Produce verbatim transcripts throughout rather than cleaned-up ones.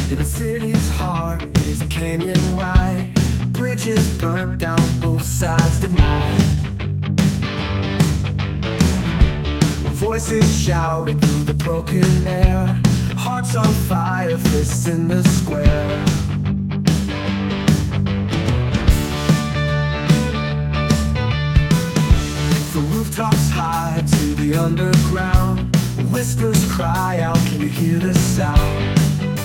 In the city's heart is a canyon wide, bridges burnt down both sides tonight. Voices shouting through the broken air, hearts on fire, fists in the square. From rooftops high to the underground, whispers cry out, can you hear the sound?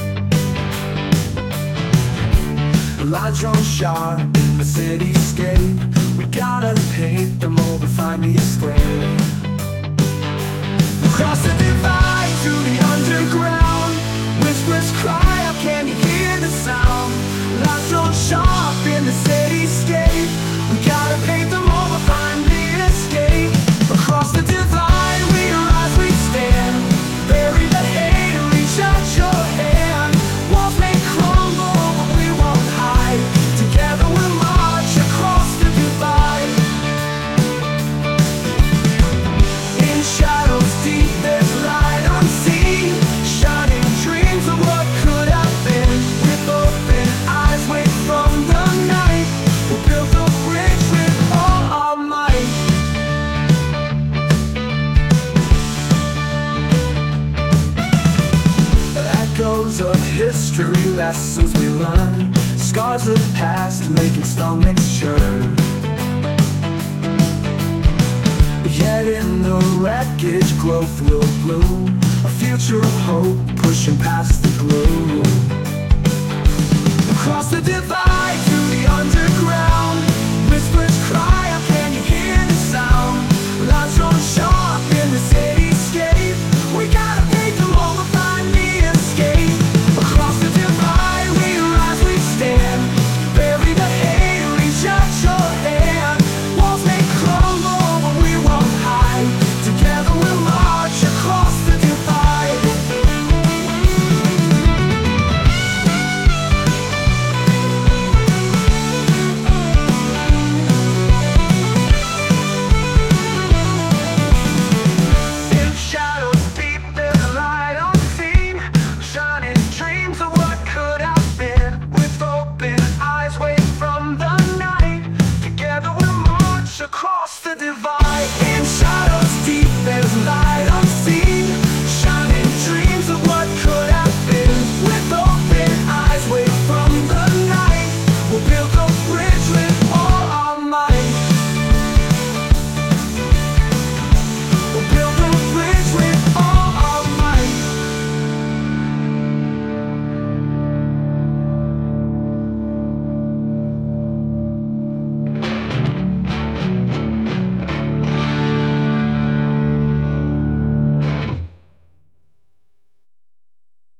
Lights drawn sharp in the cityscape, we gotta paint them over, find the escape. Across the divide to the underground, whispers cry out, can you hear the sound? Lights drawn sharp in the cityscape, we gotta paint them over, find the escape. Across the divide we rise, we stand, bury the hate and reach out your hand. Walls may crumble but we won't hide, together we'll march across the divide. In shadows deep there's light unseen, shining dreams of what could have been. With open eyes wait from the night, we'll build the bridge with all our might. Echoes of history, lessons we learn, scars of the past making stomachs churn. Yet in the wreckage growth will bloom, a future of hope pushing past the gloom.